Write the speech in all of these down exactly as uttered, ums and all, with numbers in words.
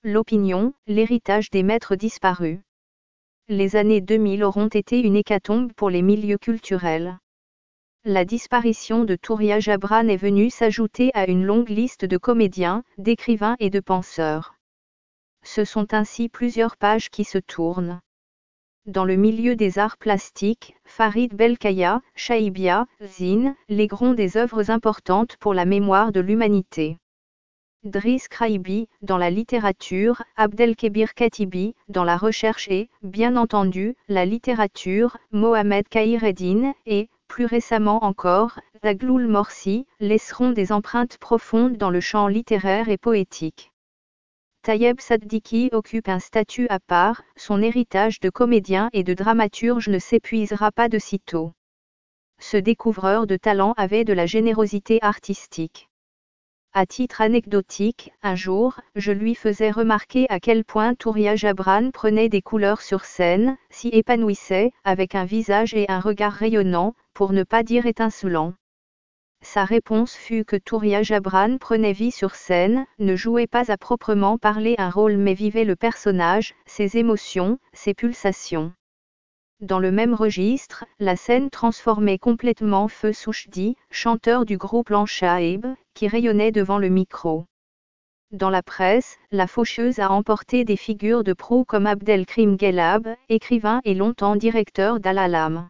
L'opinion, l'héritage des maîtres disparus. Les années deux mille auront été une hécatombe pour les milieux culturels. La disparition de Touria Jabran est venue s'ajouter à une longue liste de comédiens, d'écrivains et de penseurs. Ce sont ainsi plusieurs pages qui se tournent. Dans le milieu des arts plastiques, Farid Belkaya, Shaibia, Zine, légueront des œuvres importantes pour la mémoire de l'humanité. Driss Kraibi, dans la littérature, Abdelkebir Katibi, dans la recherche et, bien entendu, la littérature, Mohamed Khaireddine et, plus récemment encore, Zagloul Morsi, laisseront des empreintes profondes dans le champ littéraire et poétique. Tayeb Saddiqui occupe un statut à part, son héritage de comédien et de dramaturge ne s'épuisera pas de sitôt. Ce découvreur de talent avait de la générosité artistique. À titre anecdotique, un jour, je lui faisais remarquer à quel point Touria Jabran prenait des couleurs sur scène, s'y épanouissait, avec un visage et un regard rayonnants, pour ne pas dire étincelants. Sa réponse fut que Touria Jabran prenait vie sur scène, ne jouait pas à proprement parler un rôle mais vivait le personnage, ses émotions, ses pulsations. Dans le même registre, la scène transformait complètement Feu Souchdi, chanteur du groupe Lanchaïb, qui rayonnait devant le micro. Dans la presse, la faucheuse a emporté des figures de proue comme Abdelkrim Gelab, écrivain et longtemps directeur d'Al-Alam.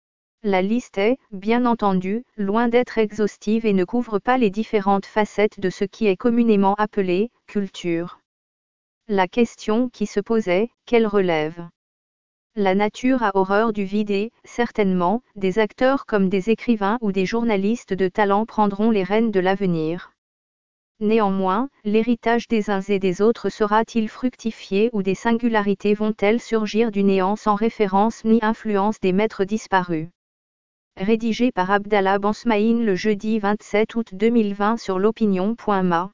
La liste est, bien entendu, loin d'être exhaustive et ne couvre pas les différentes facettes de ce qui est communément appelé « culture ». La question qui se posait, quelle relève ? La nature a horreur du vide et, certainement, des acteurs comme des écrivains ou des journalistes de talent prendront les rênes de l'avenir. Néanmoins, l'héritage des uns et des autres sera-t-il fructifié ou des singularités vont-elles surgir du néant sans référence ni influence des maîtres disparus ? Rédigé par Abdallah Bansmaïn le jeudi vingt-sept août deux mille vingt sur l'opinion point ma.